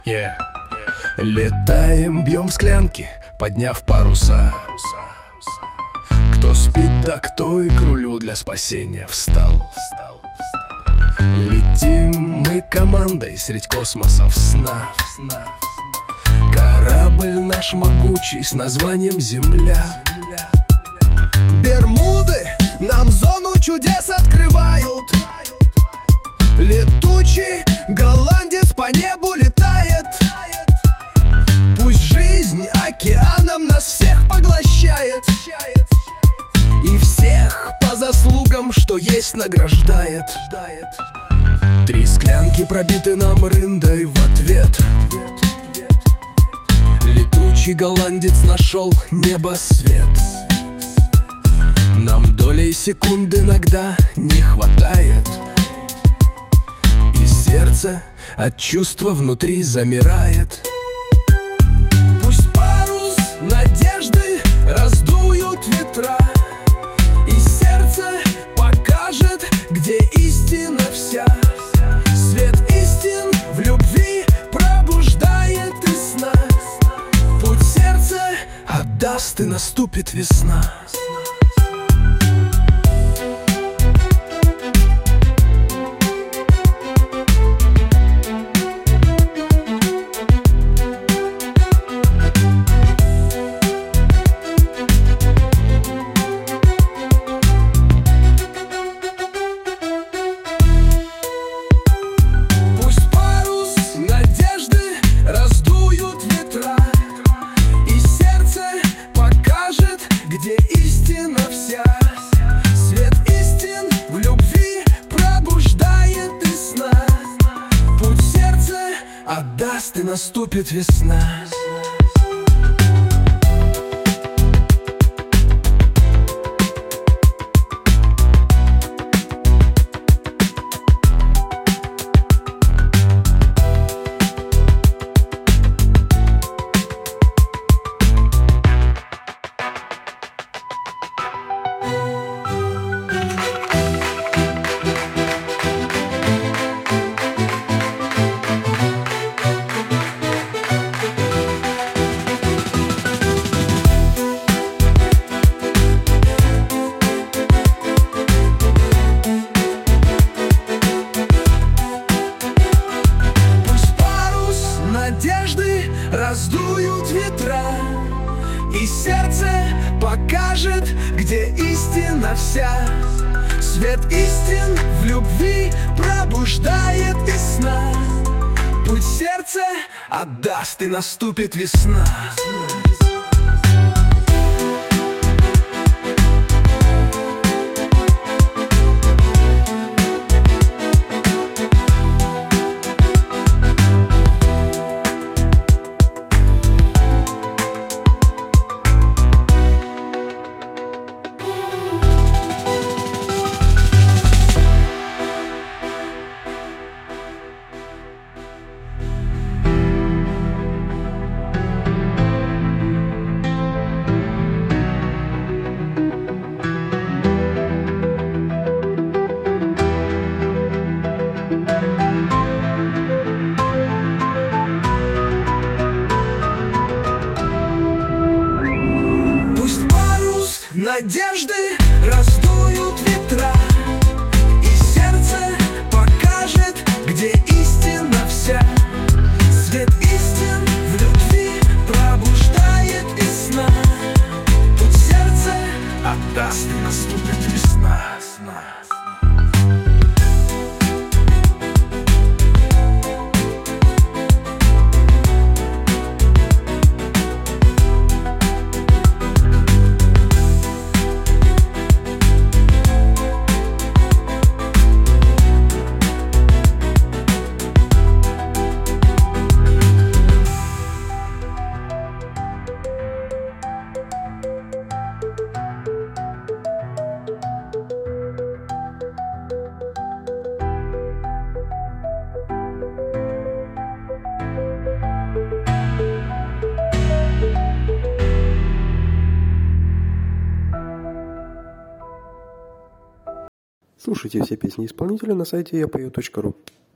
Yeah. Летаем, бьем склянки, подняв паруса. Кто спит, да кто и к рулю для спасения встал. Летим мы командой средь космосов сна. Корабль наш могучий с названием Земля. Бермуды нам зону чудес открывают. Летучий голландец по небу летает. Пусть жизнь океаном нас всех поглощает, и всех по заслугам, что есть, награждает. 3 склянки пробиты нам рындой в ответ. Летучий голландец нашел небосвет. Нам долей секунды иногда не хватает, и сердце от чувства внутри замирает. Пусть парус надежды раздуют ветра, и сердце покажет, где истина вся. Свет истин в любви пробуждает из сна. Путь сердца отдаст, и наступит весна. Где истина вся, свет истин в любви пробуждает из сна. Путь сердца отдаст, и наступит весна. Надежды раздуют ветра, и сердце покажет, где истина вся. Свет истин в любви пробуждает из сна. Путь сердца отдаст, и наступит весна. Надежды раздуют ветра, и сердце покажет, где истина вся. Свет истин в любви пробуждает из сна. Путь сердца отдаст, и наступит весна. Слушайте все песни исполнителя на сайте yapeo.ru.